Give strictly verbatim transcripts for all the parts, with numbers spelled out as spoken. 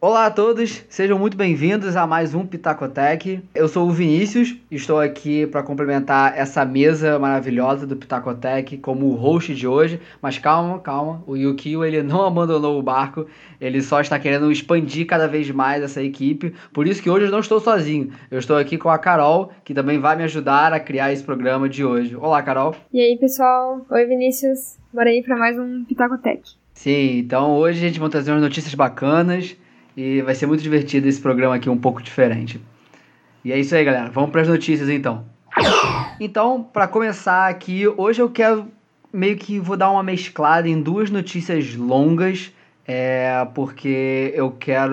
Olá a todos, sejam muito bem-vindos a mais um Pitacotech. Eu sou o Vinícius, estou aqui para complementar essa mesa maravilhosa do Pitacotech como o host de hoje. Mas calma, calma, o Yukio ele não abandonou o barco, ele só está querendo expandir cada vez mais essa equipe. Por isso que hoje eu não estou sozinho, eu estou aqui com a Carol, que também vai me ajudar a criar esse programa de hoje. Olá, Carol. E aí, pessoal? Oi, Vinícius. Bora aí para mais um Pitacotech. Sim, então hoje a gente vai trazer umas notícias bacanas. E vai ser muito divertido esse programa aqui, um pouco diferente. E é isso aí, galera. Vamos para as notícias, então. Então, para começar aqui, hoje eu quero meio que vou dar uma mesclada em duas notícias longas, é, porque eu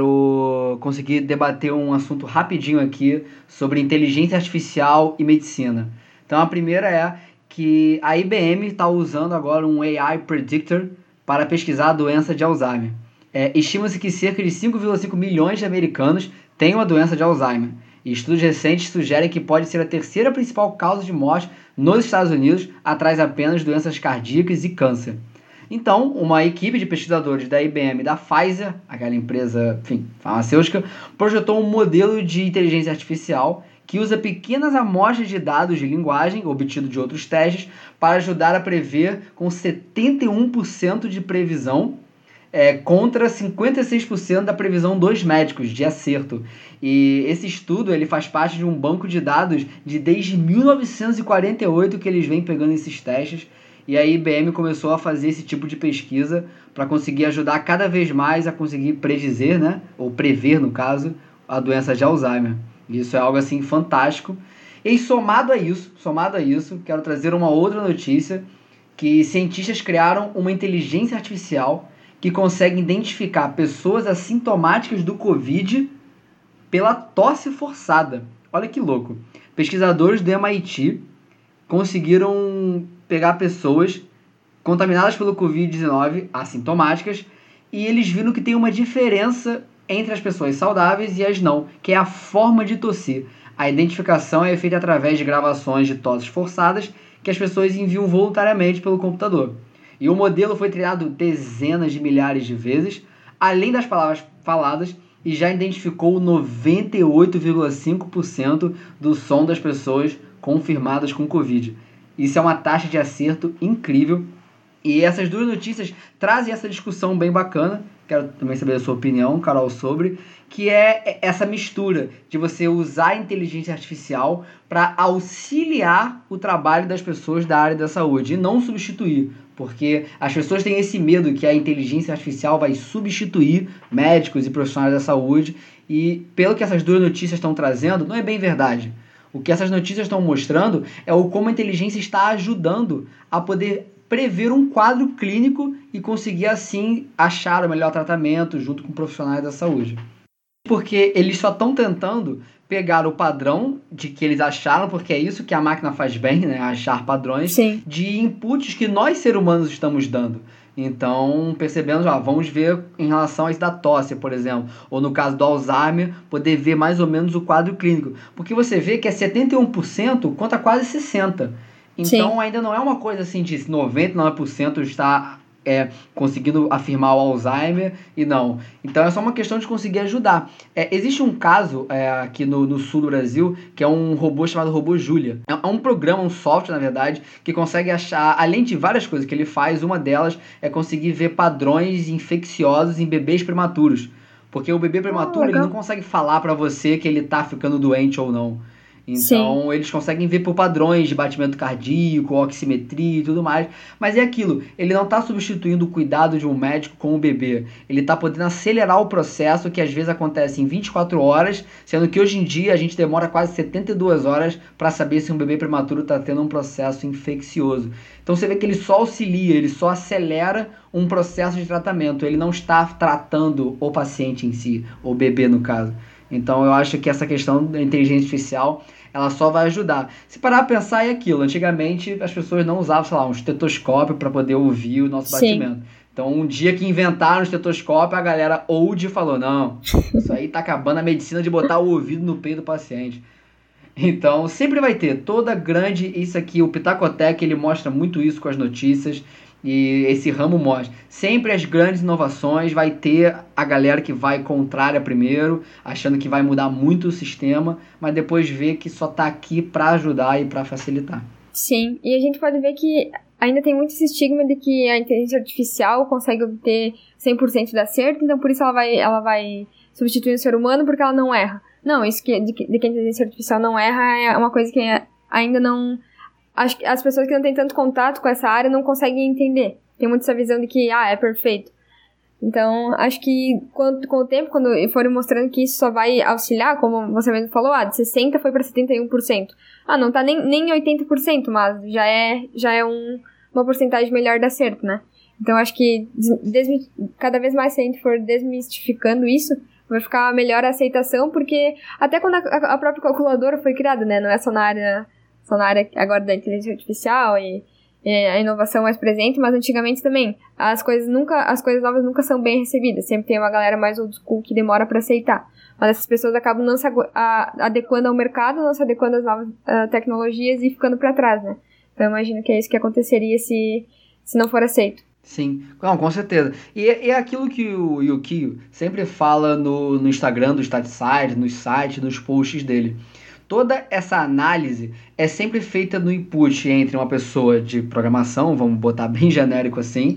quero conseguir debater um assunto rapidinho aqui sobre inteligência artificial e medicina. Então, a primeira é que a I B M está usando agora um A I Predictor para pesquisar a doença de Alzheimer. É, estima-se que cerca de cinco vírgula cinco milhões de americanos têm uma doença de Alzheimer. E estudos recentes sugerem que pode ser a terceira principal causa de morte nos Estados Unidos, atrás apenas de doenças cardíacas e câncer. Então, uma equipe de pesquisadores da I B M e da Pfizer, aquela empresa, enfim, farmacêutica, projetou um modelo de inteligência artificial que usa pequenas amostras de dados de linguagem, obtido de outros testes, para ajudar a prever com setenta e um por cento de previsão, É, contra cinquenta e seis por cento da previsão dos médicos de acerto. E esse estudo ele faz parte de um banco de dados de desde mil novecentos e quarenta e oito que eles vêm pegando esses testes. E a I B M começou a fazer esse tipo de pesquisa para conseguir ajudar cada vez mais a conseguir predizer, né, ou prever, no caso, a doença de Alzheimer. E isso é algo assim fantástico. E somado a isso, somado a isso, quero trazer uma outra notícia que cientistas criaram uma inteligência artificial que consegue identificar pessoas assintomáticas do Covid pela tosse forçada. Olha que louco. Pesquisadores do M I T conseguiram pegar pessoas contaminadas pelo covid dezenove, assintomáticas, e eles viram que tem uma diferença entre as pessoas saudáveis e as não, que é a forma de tossir. A identificação é feita através de gravações de tosses forçadas que as pessoas enviam voluntariamente pelo computador. E o modelo foi treinado dezenas de milhares de vezes, além das palavras faladas, e já identificou noventa e oito vírgula cinco por cento do som das pessoas confirmadas com Covid. Isso é uma taxa de acerto incrível. E essas duas notícias trazem essa discussão bem bacana. Quero também saber a sua opinião, Carol, sobre, que é essa mistura de você usar a inteligência artificial para auxiliar o trabalho das pessoas da área da saúde e não substituir. Porque as pessoas têm esse medo que a inteligência artificial vai substituir médicos e profissionais da saúde, e pelo que essas duas notícias estão trazendo, não é bem verdade. O que essas notícias estão mostrando é o como a inteligência está ajudando a poder prever um quadro clínico e conseguir assim achar o melhor tratamento junto com profissionais da saúde. Porque eles só estão tentando pegar o padrão de que eles acharam, porque é isso que a máquina faz bem, né? Achar padrões. Sim. De inputs que nós, seres humanos, estamos dando. Então, percebendo, ah, vamos ver em relação a isso da tosse, por exemplo, ou no caso do Alzheimer, poder ver mais ou menos o quadro clínico. Porque você vê que é setenta e um por cento contra quase sessenta por cento. Então, sim, ainda não é uma coisa assim de noventa e nove por cento está é, conseguindo afirmar o Alzheimer e não. Então, é só uma questão de conseguir ajudar. É, existe um caso é, aqui no, no sul do Brasil, que é um robô chamado Robô Júlia. É, é um programa, um software, na verdade, que consegue achar, além de várias coisas que ele faz, uma delas é conseguir ver padrões infecciosos em bebês prematuros. Porque o bebê prematuro, oh, ele não consegue falar pra você que ele tá ficando doente ou não. Então, sim, eles conseguem ver por padrões de batimento cardíaco, oximetria e tudo mais. Mas é aquilo, ele não está substituindo o cuidado de um médico com o bebê. Ele está podendo acelerar o processo que às vezes acontece em vinte e quatro horas, sendo que hoje em dia a gente demora quase setenta e duas horas para saber se um bebê prematuro está tendo um processo infeccioso. Então você vê que ele só auxilia, ele só acelera um processo de tratamento. Ele não está tratando o paciente em si, o bebê no caso. Então eu acho que essa questão da inteligência artificial, ela só vai ajudar. Se parar a pensar, é aquilo. Antigamente as pessoas não usavam, sei lá, um estetoscópio para poder ouvir o nosso batimento. Sim. Então um dia que inventaram o estetoscópio, a galera old falou, não, isso aí tá acabando a medicina de botar o ouvido no peito do paciente. Então sempre vai ter toda grande, isso aqui, o Pitacotech, ele mostra muito isso com as notícias, E esse ramo mostra. Sempre as grandes inovações vai ter a galera que vai contrária primeiro, achando que vai mudar muito o sistema, mas depois vê que só tá aqui para ajudar e para facilitar. Sim, e a gente pode ver que ainda tem muito esse estigma de que a inteligência artificial consegue obter cem por cento de acerto, então por isso ela vai, ela vai substituir o ser humano porque ela não erra. Não, isso que, de, que, de que a inteligência artificial não erra é uma coisa que ainda não... Acho que as pessoas que não têm tanto contato com essa área não conseguem entender. Tem muito essa visão de que, ah, é perfeito. Então, acho que com, com o tempo, quando forem mostrando que isso só vai auxiliar, como você mesmo falou, ah, de sessenta por cento foi para setenta e um por cento. Ah, não tá nem, nem oitenta por cento, mas já é, já é um, uma porcentagem melhor de acerto, né? Então, acho que desmi- cada vez mais se a gente for desmistificando isso, vai ficar melhor a aceitação, porque até quando a, a própria calculadora foi criada, né? Não é só na área... Só na área agora da inteligência artificial e, e a inovação mais presente, mas antigamente também as coisas nunca, as coisas novas nunca são bem recebidas, sempre tem uma galera mais old school que demora para aceitar, mas essas pessoas acabam não se agu- a, adequando ao mercado, não se adequando às novas uh, tecnologias e ficando para trás, né? Então eu imagino que é isso que aconteceria se, se não for aceito. Sim, não, com certeza. E é, é aquilo que o Yukio sempre fala no, no Instagram do StatSide, nos sites, nos posts dele. Toda essa análise é sempre feita no input entre uma pessoa de programação, vamos botar bem genérico assim,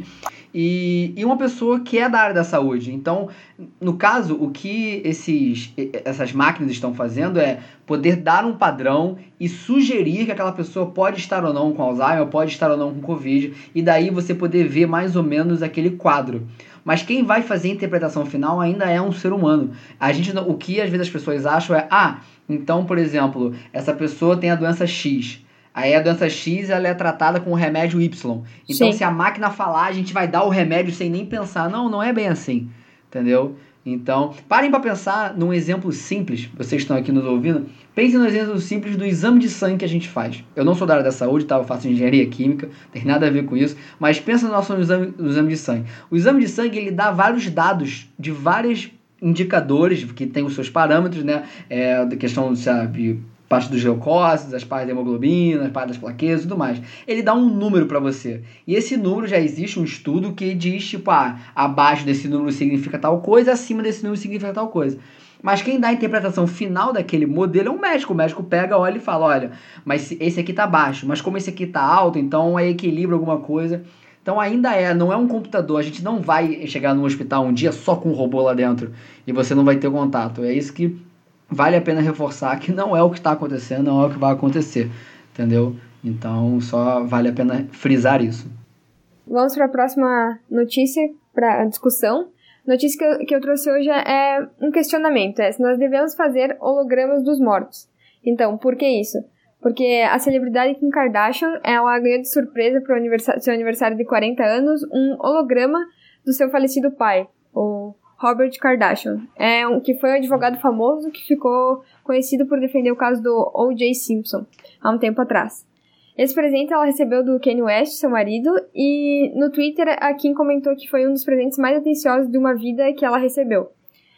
e, e uma pessoa que é da área da saúde. Então, no caso, o que esses, essas máquinas estão fazendo é poder dar um padrão e sugerir que aquela pessoa pode estar ou não com Alzheimer, pode estar ou não com Covid, e daí você poder ver mais ou menos aquele quadro. Mas quem vai fazer a interpretação final ainda é um ser humano. A gente, o que às vezes as pessoas acham é, ah, então, por exemplo, essa pessoa tem a doença X. Aí a doença X ela é tratada com o remédio Y. Então, Sim. se a máquina falar, a gente vai dar o remédio sem nem pensar. Não, não é bem assim. Entendeu? Então, parem para pensar num exemplo simples. Vocês estão aqui nos ouvindo. Pensem no exemplo simples do exame de sangue que a gente faz. Eu não sou da área da saúde, tá? Eu faço engenharia química, não tem nada a ver com isso. Mas pensa no nosso exame, no exame de sangue. O exame de sangue, ele dá vários dados de vários indicadores que tem os seus parâmetros, né? É, da questão, sabe, parte dos leucócitos, as partes da hemoglobina, as partes das plaquetas e tudo mais. Ele dá um número para você. E esse número, já existe um estudo que diz, tipo, ah, abaixo desse número significa tal coisa, acima desse número significa tal coisa. Mas quem dá a interpretação final daquele modelo é um médico. O médico pega, olha e fala, olha, mas esse aqui tá baixo, mas como esse aqui tá alto, então é equilíbrio alguma coisa. Então ainda é, não é um computador. A gente não vai chegar no hospital um dia só com um robô lá dentro e você não vai ter contato. É isso que vale a pena reforçar, que não é o que está acontecendo, não é o que vai acontecer, entendeu? Então só vale a pena frisar isso. Vamos para a próxima notícia, para a discussão. A notícia que eu, que eu trouxe hoje é um questionamento, é se nós devemos fazer hologramas dos mortos. Então, por que isso? Porque a celebridade Kim Kardashian, ela ganhou de surpresa para o seu aniversário de quarenta anos um holograma do seu falecido pai, o Robert Kardashian. É um, que foi um advogado famoso que ficou conhecido por defender o caso do O J Simpson, há um tempo atrás. Esse presente ela recebeu do Kanye West, seu marido, e no Twitter a Kim comentou que foi um dos presentes mais atenciosos de uma vida que ela recebeu.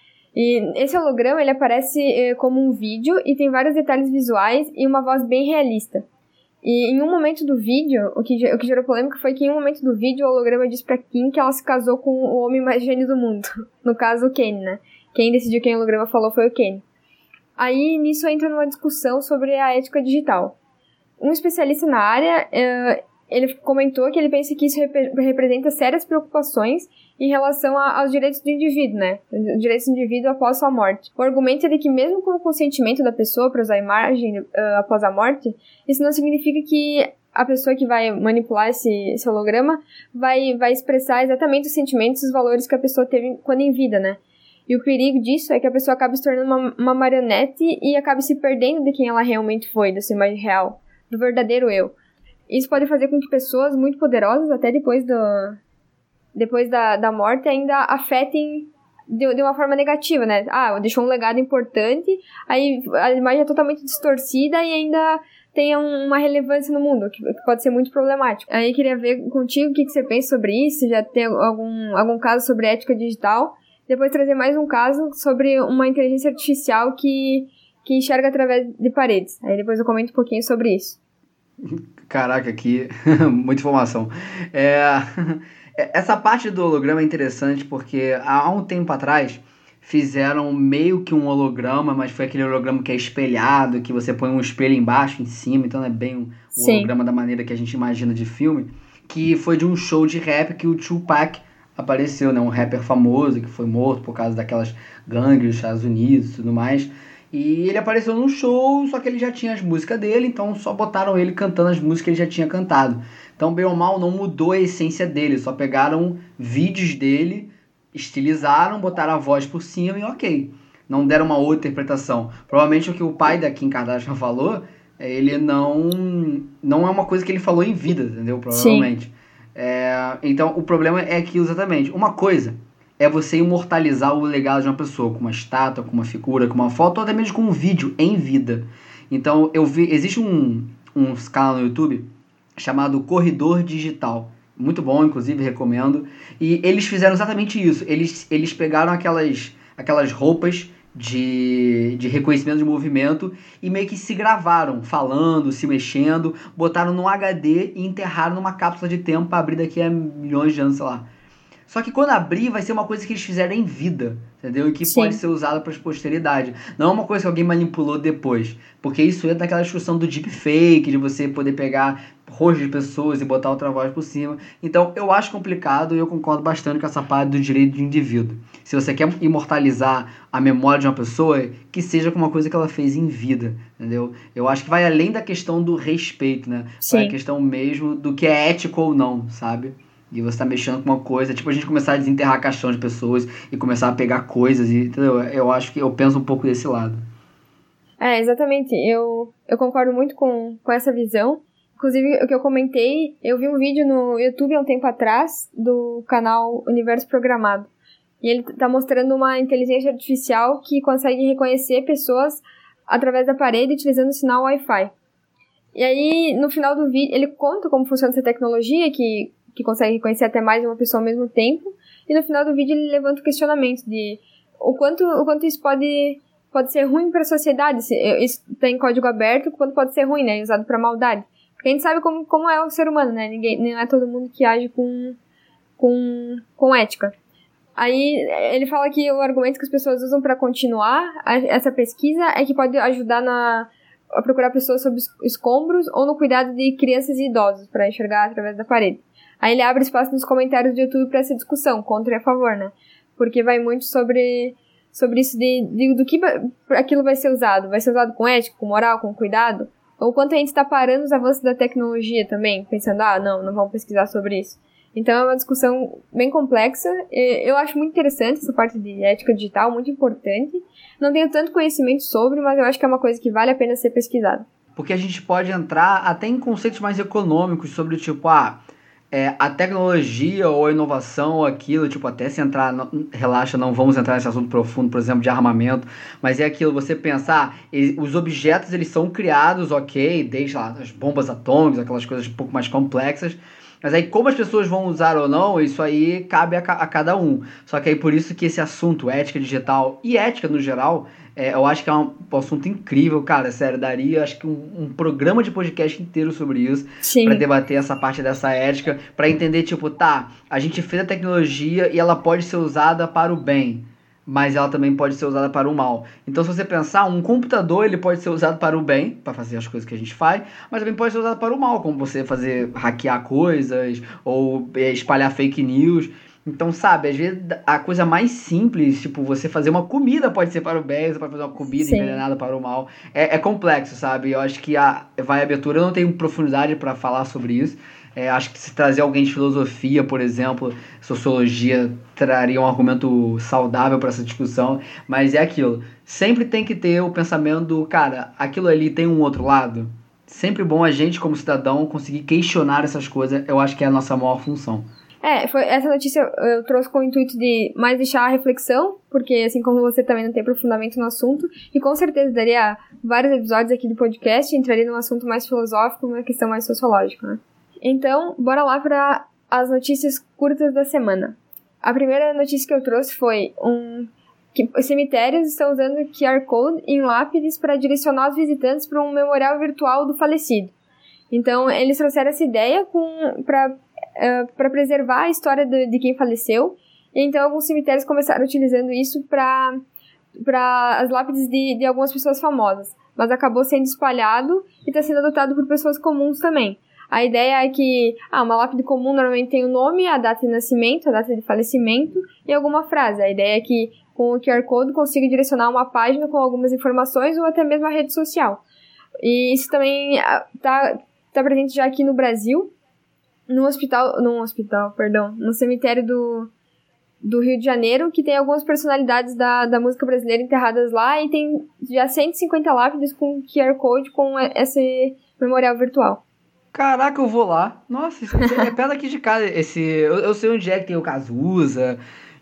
E esse holograma, ele aparece eh, como um vídeo e tem vários detalhes visuais e uma voz bem realista. E em um momento do vídeo, o que, o que gerou polêmica foi que em um momento do vídeo o holograma diz pra Kim que ela se casou com o homem mais gênio do mundo. No caso, o Kanye, né? Quem decidiu quem o holograma falou foi o Kanye. Aí, nisso entra numa discussão sobre a ética digital. Um especialista na área, eh, ele comentou que ele pensa que isso rep- representa sérias preocupações em relação a, aos direitos do indivíduo, né? Os direitos do indivíduo após sua morte. O argumento é de que mesmo com o consentimento da pessoa para usar a imagem uh, após a morte, isso não significa que a pessoa que vai manipular esse, esse holograma vai, vai expressar exatamente os sentimentos e os valores que a pessoa teve quando em vida, né? E o perigo disso é que a pessoa acabe se tornando uma, uma marionete e acabe se perdendo de quem ela realmente foi, da sua imagem real, do verdadeiro eu. Isso pode fazer com que pessoas muito poderosas, até depois, do, depois da, da morte, ainda afetem de, de uma forma negativa, né? Ah, deixou um legado importante, aí a imagem é totalmente distorcida e ainda tem uma relevância no mundo, que, que pode ser muito problemático. Aí queria ver contigo o que, que você pensa sobre isso, se já tem algum, algum caso sobre ética digital, depois trazer mais um caso sobre uma inteligência artificial que, que enxerga através de paredes. Aí depois eu comento um pouquinho sobre isso. Caraca, aqui, muita informação. É, essa parte do holograma é interessante porque há um tempo atrás fizeram meio que um holograma, mas foi aquele holograma que é espelhado, que você põe um espelho embaixo, em cima, então não é bem um Sim. holograma da maneira que a gente imagina de filme, que foi de um show de rap que o Tupac apareceu, né? Um rapper famoso que foi morto por causa daquelas gangues dos Estados Unidos e tudo mais. E ele apareceu num show, só que ele já tinha as músicas dele, então só botaram ele cantando as músicas que ele já tinha cantado. Então, bem ou mal, não mudou a essência dele, só pegaram vídeos dele, estilizaram, botaram a voz por cima e ok. Não deram uma outra interpretação. Provavelmente o que o pai da Kim Kardashian falou, ele não, não é uma coisa que ele falou em vida, entendeu? Provavelmente. É, então, o problema é aquilo exatamente. Uma coisa é você imortalizar o legado de uma pessoa, com uma estátua, com uma figura, com uma foto, ou até mesmo com um vídeo em vida. Então, eu vi, existe um, um canal no YouTube chamado Corredor Digital. Muito bom, inclusive, recomendo. E eles fizeram exatamente isso. Eles, eles pegaram aquelas, aquelas roupas de, de reconhecimento de movimento e meio que se gravaram, falando, se mexendo, botaram no H D e enterraram numa cápsula de tempo para abrir daqui a milhões de anos, sei lá. Só que quando abrir, vai ser uma coisa que eles fizeram em vida, entendeu? E que Sim. pode ser usada para a posteridade. Não é uma coisa que alguém manipulou depois. Porque isso entra naquela discussão do deepfake, de você poder pegar rostos de pessoas e botar outra voz por cima. Então, eu acho complicado e eu concordo bastante com essa parte do direito do indivíduo. Se você quer imortalizar a memória de uma pessoa, que seja com uma coisa que ela fez em vida, entendeu? Eu acho que vai além da questão do respeito, né? Sim. Vai a questão mesmo do que é ético ou não, sabe? E você tá mexendo com uma coisa, tipo a gente começar a desenterrar caixão de pessoas e começar a pegar coisas, e, entendeu? Eu acho que eu penso um pouco desse lado. É, exatamente. Eu, eu concordo muito com, com essa visão. Inclusive, o que eu comentei, eu vi um vídeo no YouTube há um tempo atrás do canal Universo Programado. E ele tá mostrando uma inteligência artificial que consegue reconhecer pessoas através da parede utilizando o sinal Wi-Fi. E aí, no final do vídeo, ele conta como funciona essa tecnologia, que que consegue reconhecer até mais de uma pessoa ao mesmo tempo, e no final do vídeo ele levanta o questionamento de o quanto, o quanto isso pode, pode ser ruim para a sociedade, se, isso tem código aberto, o quanto pode ser ruim, né, usado para maldade. Porque a gente sabe como, como é o ser humano, né, ninguém, não é todo mundo que age com, com, com ética. Aí ele fala que o argumento que as pessoas usam para continuar a, essa pesquisa é que pode ajudar na, a procurar pessoas sob escombros ou no cuidado de crianças e idosos, para enxergar através da parede. Aí ele abre espaço nos comentários do YouTube para essa discussão, contra e a favor, né? Porque vai muito sobre, sobre isso de, de do que aquilo vai ser usado. Vai ser usado com ética, com moral, com cuidado? Ou quanto a gente está parando os avanços da tecnologia também, pensando, ah, não, não vamos pesquisar sobre isso. Então é uma discussão bem complexa. Eu acho muito interessante essa parte de ética digital, muito importante. Não tenho tanto conhecimento sobre, mas eu acho que é uma coisa que vale a pena ser pesquisada. Porque a gente pode entrar até em conceitos mais econômicos sobre, tipo, ah... É, a tecnologia ou a inovação ou aquilo, tipo, até se entrar, não, relaxa, não vamos entrar nesse assunto profundo, por exemplo, de armamento, mas é aquilo, você pensar, ele, os objetos, eles são criados, ok, desde lá, as bombas atômicas, aquelas coisas um pouco mais complexas, mas aí como as pessoas vão usar ou não, isso aí cabe a, a cada um. Só que aí por isso que esse assunto, ética digital e ética no geral, é, eu acho que é um, um assunto incrível, cara, sério, daria acho que um, um programa de podcast inteiro sobre isso, para debater essa parte dessa ética, para entender, tipo, tá, a gente fez a tecnologia e ela pode ser usada para o bem, mas ela também pode ser usada para o mal. Então, se você pensar, um computador ele pode ser usado para o bem, para fazer as coisas que a gente faz, mas também pode ser usado para o mal, como você fazer, hackear coisas, ou espalhar fake news. Então, sabe, às vezes a coisa mais simples, tipo, você fazer uma comida pode ser para o bem, você pode fazer uma comida Sim. envenenada para o mal. É, é complexo, sabe? Eu acho que a vai abertura, eu não tenho profundidade para falar sobre isso. É, acho que se trazer alguém de filosofia, por exemplo, sociologia, traria um argumento saudável para essa discussão, mas é aquilo. Sempre tem que ter o pensamento do, cara, aquilo ali tem um outro lado. Sempre bom a gente, como cidadão, conseguir questionar essas coisas, eu acho que é a nossa maior função. É, foi, essa notícia eu trouxe com o intuito de mais deixar a reflexão, porque assim como você também não tem aprofundamento no assunto, e com certeza daria vários episódios aqui do podcast, entraria num assunto mais filosófico, uma questão mais sociológica, né? Então, bora lá para as notícias curtas da semana. A primeira notícia que eu trouxe foi um, que os cemitérios estão usando Q R Code em lápides para direcionar os visitantes para um memorial virtual do falecido. Então, eles trouxeram essa ideia para uh, para preservar a história de, de quem faleceu. E então, alguns cemitérios começaram utilizando isso para para as lápides de, de algumas pessoas famosas. Mas acabou sendo espalhado e está sendo adotado por pessoas comuns também. A ideia é que ah, uma lápide comum normalmente tem o nome, a data de nascimento, a data de falecimento e alguma frase. A ideia é que com o Q R Code consiga direcionar uma página com algumas informações ou até mesmo a rede social. E isso também está tá presente já aqui no Brasil, no hospital, no hospital, perdão, no cemitério do, do Rio de Janeiro, que tem algumas personalidades da, da música brasileira enterradas lá e tem já cento e cinquenta lápides com Q R Code com esse memorial virtual. Caraca, eu vou lá. Nossa, isso é perto aqui de casa. Esse, eu, eu sei onde é que tem o Cazuza.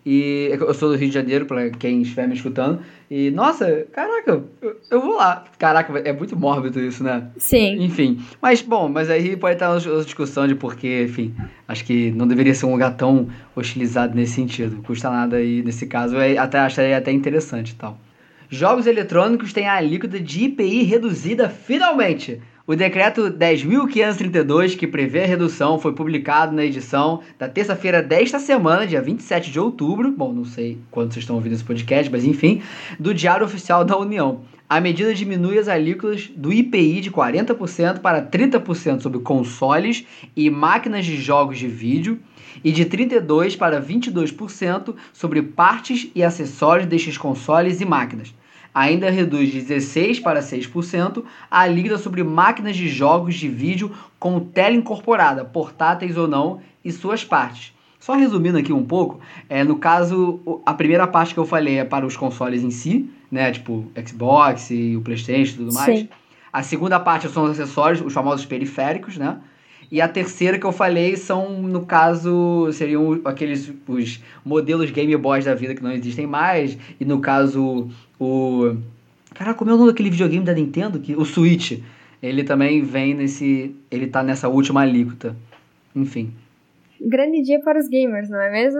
E eu sou do Rio de Janeiro, pra quem estiver me escutando. E, nossa, caraca, eu, eu vou lá. Caraca, é muito mórbido isso, né? Sim. Enfim. Mas, bom, mas aí pode estar outra discussão de porquê, enfim. Acho que não deveria ser um lugar tão hostilizado nesse sentido. Custa nada aí, nesse caso. Eu até, acharia até interessante e tal. Jogos eletrônicos têm a alíquota de I P I reduzida finalmente. O decreto dez mil quinhentos e trinta e dois, que prevê a redução, foi publicado na edição da terça-feira desta semana, dia vinte e sete de outubro, bom, não sei quando vocês estão ouvindo esse podcast, mas enfim, do Diário Oficial da União. A medida diminui as alíquotas do I P I de quarenta por cento para trinta por cento sobre consoles e máquinas de jogos de vídeo e de trinta e dois por cento para vinte e dois por cento sobre partes e acessórios destes consoles e máquinas. Ainda reduz de dezesseis por cento para seis por cento a alíquota sobre máquinas de jogos de vídeo com tela incorporada, portáteis ou não, e suas partes. Só resumindo aqui um pouco, é, no caso, a primeira parte que eu falei é para os consoles em si, né, tipo Xbox e o PlayStation e tudo mais. Sim. A segunda parte são os acessórios, os famosos periféricos, né? E a terceira que eu falei são, no caso, seriam aqueles os modelos Game Boys da vida que não existem mais. E no caso, o... Caraca, como é o nome daquele videogame da Nintendo? O Switch. Ele também vem nesse... Ele tá nessa última alíquota. Enfim. Grande dia para os gamers, não é mesmo?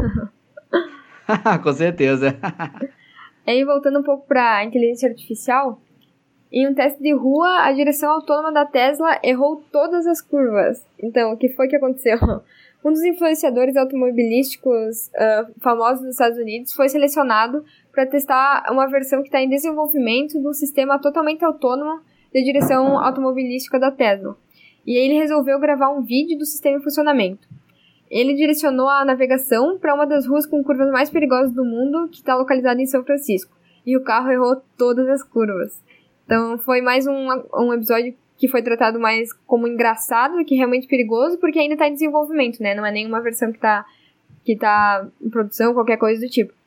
Com certeza. E aí, voltando um pouco para a inteligência artificial... Em um teste de rua, a direção autônoma da Tesla errou todas as curvas. Então, o que foi que aconteceu? Um dos influenciadores automobilísticos uh, famosos dos Estados Unidos foi selecionado para testar uma versão que está em desenvolvimento do sistema totalmente autônomo de direção automobilística da Tesla. E aí ele resolveu gravar um vídeo do sistema em funcionamento. Ele direcionou a navegação para uma das ruas com curvas mais perigosas do mundo, que está localizada em São Francisco. E o carro errou todas as curvas. Então, foi mais um, um episódio que foi tratado mais como engraçado do que realmente perigoso, porque ainda está em desenvolvimento, né? Não é nenhuma versão que está que tá em produção, qualquer coisa do tipo.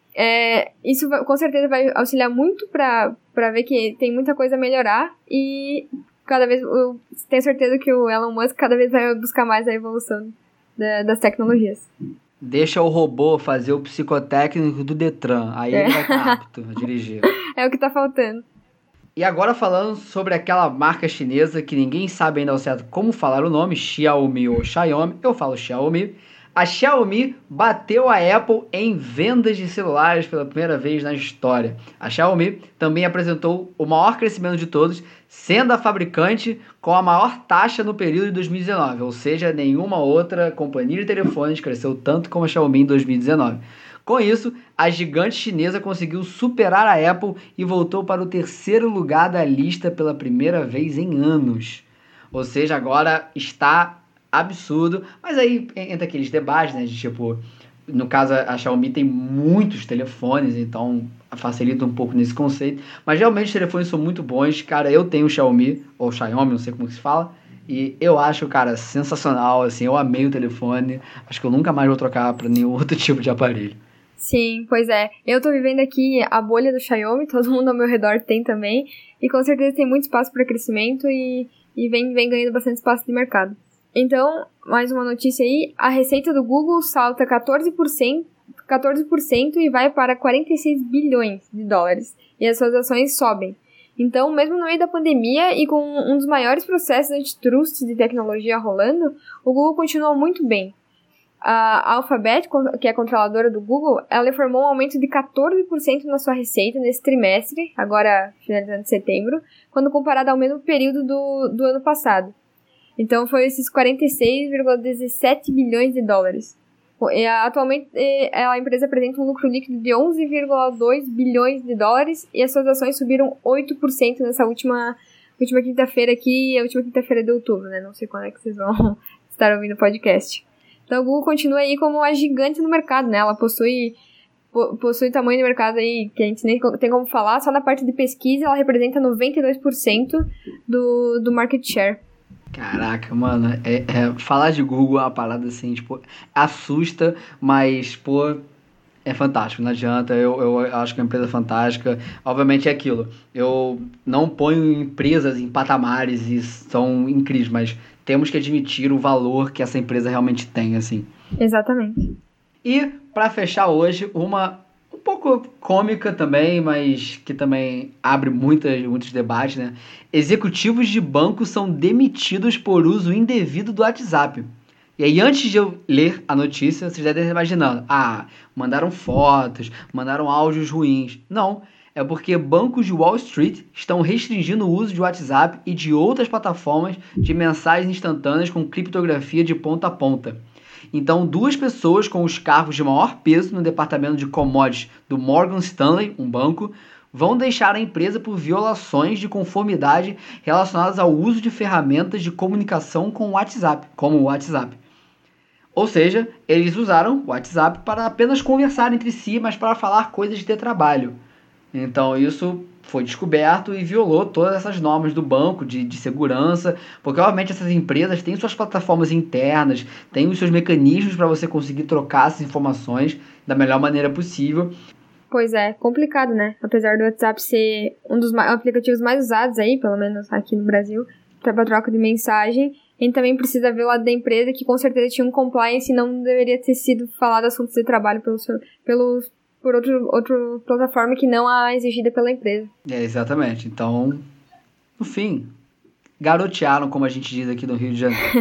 É, isso vai, com certeza vai auxiliar muito para ver que tem muita coisa a melhorar e cada vez, eu tenho certeza que o Elon Musk cada vez vai buscar mais a evolução da, das tecnologias. Deixa o robô fazer o psicotécnico do Detran, aí é. Ele vai estar apto a dirigir. É o que está faltando. E agora falando sobre aquela marca chinesa que ninguém sabe ainda ao certo como falar o nome, Xiaomi ou Xiaomi, eu falo Xiaomi. A Xiaomi bateu a Apple em vendas de celulares pela primeira vez na história. A Xiaomi também apresentou o maior crescimento de todos, sendo a fabricante com a maior taxa no período de dois mil e dezenove, ou seja, nenhuma outra companhia de telefones cresceu tanto como a Xiaomi em dois mil e dezenove. Com isso, a gigante chinesa conseguiu superar a Apple e voltou para o terceiro lugar da lista pela primeira vez em anos. Ou seja, agora está absurdo. Mas aí entra aqueles debates, né? De tipo, no caso a Xiaomi tem muitos telefones, então facilita um pouco nesse conceito. Mas realmente os telefones são muito bons. Cara, eu tenho o Xiaomi, ou Xiaomi, não sei como se fala. E eu acho, cara, sensacional, assim, eu amei o telefone. Acho que eu nunca mais vou trocar para nenhum outro tipo de aparelho. Sim, pois é. Eu tô vivendo aqui a bolha do Xiaomi, todo mundo ao meu redor tem também, e com certeza tem muito espaço para crescimento e, e vem, vem ganhando bastante espaço de mercado. Então, mais uma notícia aí, a receita do Google salta quatorze por cento, quatorze por cento e vai para quarenta e seis bilhões de dólares, e as suas ações sobem. Então, mesmo no meio da pandemia e com um dos maiores processos antitrust de tecnologia rolando, o Google continuou muito bem. A Alphabet, que é a controladora do Google, ela informou um aumento de quatorze por cento na sua receita nesse trimestre, agora finalizando setembro, quando comparado ao mesmo período do, do ano passado. Então foi esses quarenta e seis vírgula dezessete bilhões de dólares. E, atualmente a empresa apresenta um lucro líquido de onze vírgula dois bilhões de dólares e as suas ações subiram oito por cento nessa última, última quinta-feira aqui, a última quinta-feira de outubro, né? Não sei quando é que vocês vão estar ouvindo o podcast. Então a Google continua aí como uma gigante no mercado, né? Ela possui, po, possui tamanho de mercado aí que a gente nem tem como falar. Só na parte de pesquisa ela representa noventa e dois por cento do, do market share. Caraca, mano, é, é, falar de Google é uma parada assim, tipo, assusta, mas, pô, é fantástico, não adianta, eu, eu acho que é uma empresa fantástica. Obviamente é aquilo, eu não ponho empresas em patamares e são incríveis, mas temos que admitir o valor que essa empresa realmente tem, assim. Exatamente. E, pra fechar hoje, uma um pouco cômica também, mas que também abre muitas, muitos debates, né? Executivos de banco são demitidos por uso indevido do WhatsApp. E aí, antes de eu ler a notícia, vocês devem estar imaginando, ah, mandaram fotos, mandaram áudios ruins. Não, é porque bancos de Wall Street estão restringindo o uso de WhatsApp e de outras plataformas de mensagens instantâneas com criptografia de ponta a ponta. Então, duas pessoas com os cargos de maior peso no departamento de commodities do Morgan Stanley, um banco, vão deixar a empresa por violações de conformidade relacionadas ao uso de ferramentas de comunicação com o WhatsApp, como o WhatsApp. Ou seja, eles usaram o WhatsApp para apenas conversar entre si, mas para falar coisas de trabalho. Então, isso foi descoberto e violou todas essas normas do banco de, de segurança, porque obviamente essas empresas têm suas plataformas internas, têm os seus mecanismos para você conseguir trocar essas informações da melhor maneira possível. Pois é, complicado, né? Apesar do WhatsApp ser um dos aplicativos mais usados aí, pelo menos aqui no Brasil, para troca de mensagem, a gente também precisa ver o lado da empresa, que com certeza tinha um compliance e não deveria ter sido falado assuntos de trabalho pelo, pelo por outro, outra plataforma que não a exigida pela empresa. É, exatamente. Então, no fim, garotearam, como a gente diz aqui no Rio de Janeiro.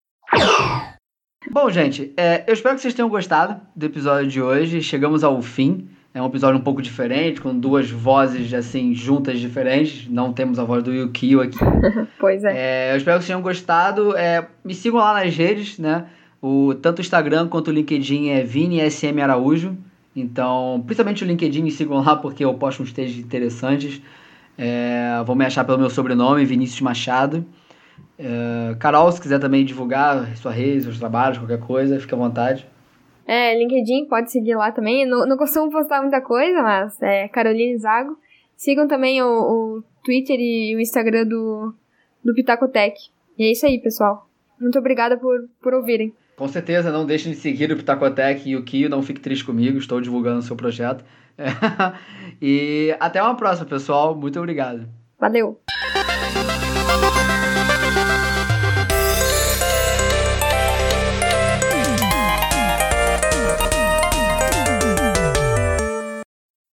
Bom, gente, é, eu espero que vocês tenham gostado do episódio de hoje. Chegamos ao fim. É um episódio um pouco diferente, com duas vozes, assim, juntas diferentes. Não temos a voz do Yukio aqui. Pois é. é. Eu espero que vocês tenham gostado. É, me sigam lá nas redes, né? O, tanto o Instagram quanto o LinkedIn é Vini S M Araújo. Então, principalmente o LinkedIn, me sigam lá porque eu posto uns textos interessantes. É, vão me achar pelo meu sobrenome, Vinícius Machado. É, Carol, se quiser também divulgar sua rede, seus trabalhos, qualquer coisa, fique à vontade. É, LinkedIn, pode seguir lá também. Não, não costumo postar muita coisa, mas é Caroline Zago. Sigam também o, o Twitter e o Instagram do, do Pitacotec. E é isso aí, pessoal. Muito obrigada por, por ouvirem. Com certeza, não deixem de seguir o Pitacotec e o Kio, não fique triste comigo, estou divulgando o seu projeto. É. E até uma próxima, pessoal. Muito obrigado. Valeu!